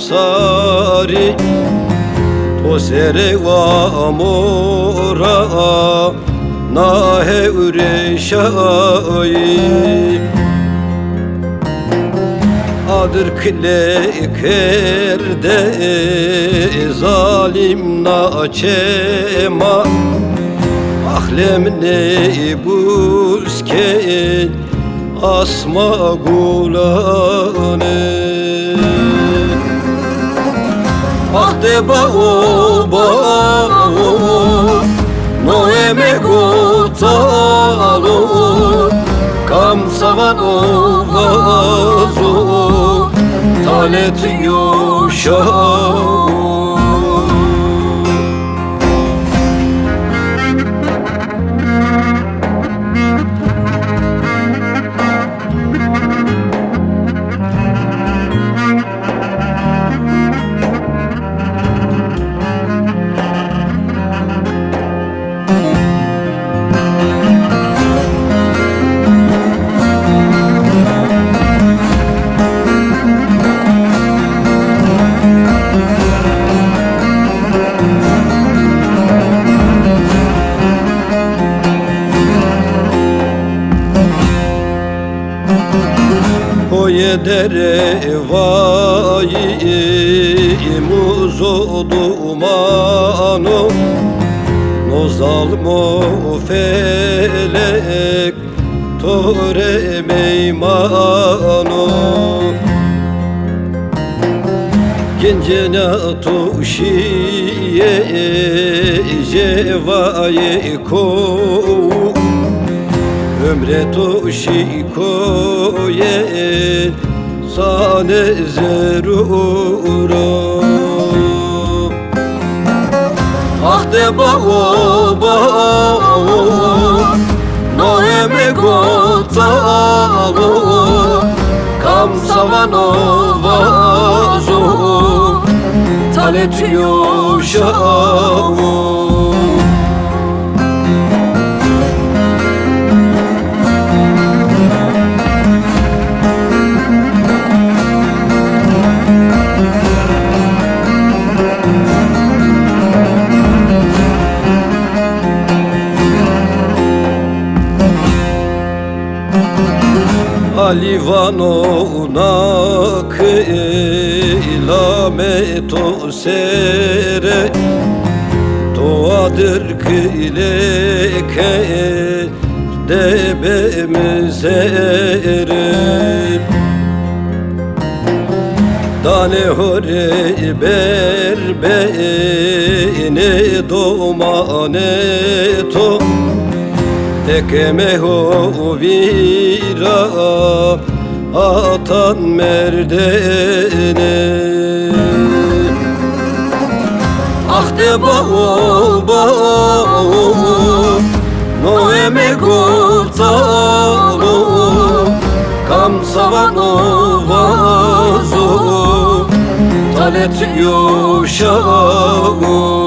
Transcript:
sari Tosere wa amora nahe ureşai Adır kile kerde zalim naçema Ahlem ne bulske asma gulane Ahde ba noeme gotalo Kam savano vazo talet yoşao Dere vayi muzo dumano No zalmo felek tore meymano Gencena tuşiye jevaye ko Ömre tuşikoye sane zerura Ahde ba noeme gotalo Kam savano vazo talet yoşao Alivano unak ilameto sere Toadır kıleke debemizere Dane hore berbene domaneto Tekeme ho vira atan merdene Ahde ba noeme gotalo Kam savano vazo talet yoşao